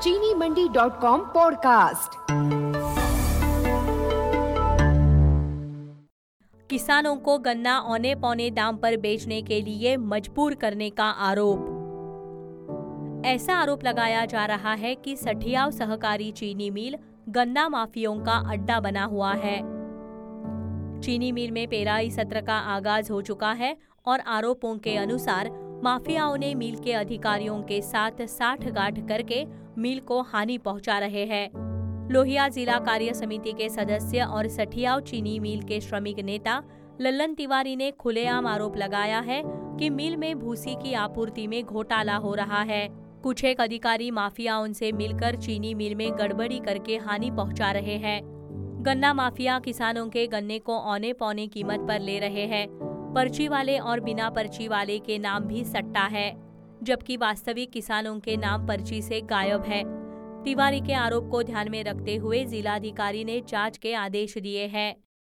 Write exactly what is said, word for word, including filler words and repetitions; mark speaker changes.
Speaker 1: चीनी मंडी dot com podcast.
Speaker 2: किसानों को गन्ना औने पौने दाम पर बेचने के लिए मजबूर करने का आरोप। ऐसा आरोप लगाया जा रहा है कि सठियाव सहकारी चीनी मिल गन्ना माफियों का अड्डा बना हुआ है। चीनी मिल में पेराई सत्र का आगाज हो चुका है और आरोपों के अनुसार माफियाओं ने मिल के अधिकारियों के साथ साठगांठ करके मिल को हानि पहुंचा रहे हैं। लोहिया जिला कार्य समिति के सदस्य और सठियाव चीनी मिल के श्रमिक नेता लल्लन तिवारी ने खुलेआम आरोप लगाया है कि मिल में भूसी की आपूर्ति में घोटाला हो रहा है। कुछ एक अधिकारी माफियाओं से मिलकर चीनी मिल में गड़बड़ी करके हानि पहुंचा रहे हैं। गन्ना माफिया किसानों के गन्ने को औने पौने कीमत पर ले रहे हैं। पर्ची वाले और बिना पर्ची वाले के नाम भी सट्टा है, जबकि वास्तविक किसानों के नाम पर्ची से गायब है। तिवारी के आरोप को ध्यान में रखते हुए जिलाधिकारी ने जांच के आदेश दिए हैं।